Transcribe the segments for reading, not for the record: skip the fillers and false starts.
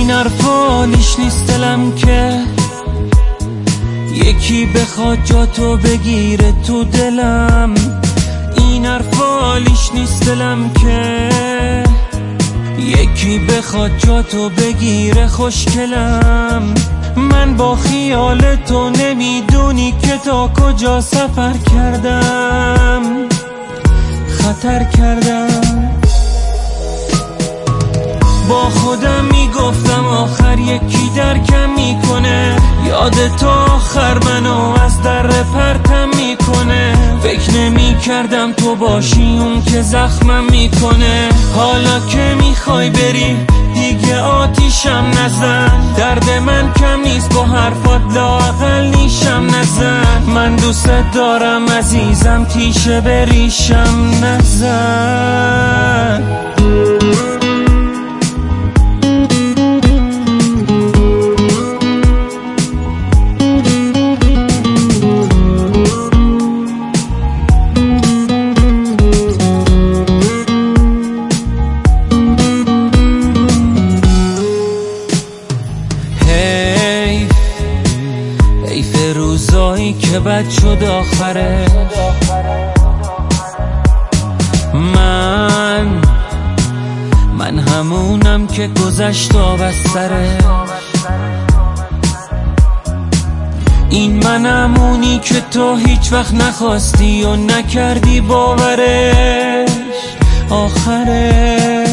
این حرفالیش نیست دلم که یکی بخواد جاتو بگیره تو دلم. این حرفالیش نیست دلم که یکی بخواد جاتو بگیره خوشگلم. من با خیال تو نمیدونی که تا کجا سفر کردم، خطر کردم. با خودم میگفتم آخر یکی درکم میکنه، یاد تو آخر منو از در پرتم میکنه. فکر نمی کردم تو باشی اون که زخمم میکنه. حالا که میخوای بری دیگه آتیشم نزن، درد من کم نیست با حرفات لااقل نیشم نزن. من دوست دارم عزیزم تیشه بریشم نزن. حیف روزایی که بد شد آخره. من همونم که گذشت و بستره. این من همونی که تو هیچ وقت نخواستی و نکردی باورش آخرش.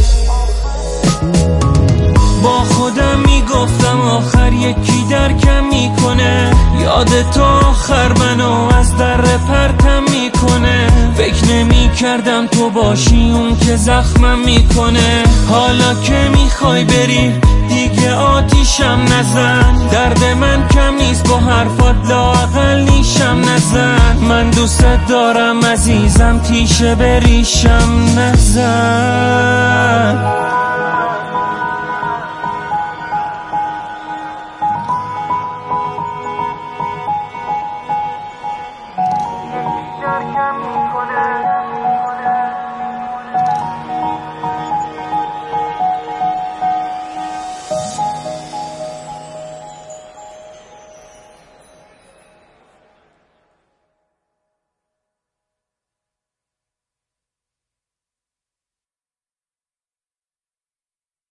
با خودم میگفتم آخر یکی درکم میکنه، یاد تو آخر منو از در پرتم میکنه. فکر نمی کردم تو باشی اون که زخمم میکنه. حالا که میخوای بری دیگه آتیشم نزن، درد من کم نیست با حرفات لااقل نیشم نزن. من دوست دارم عزیزم تیشه بریشم نزن.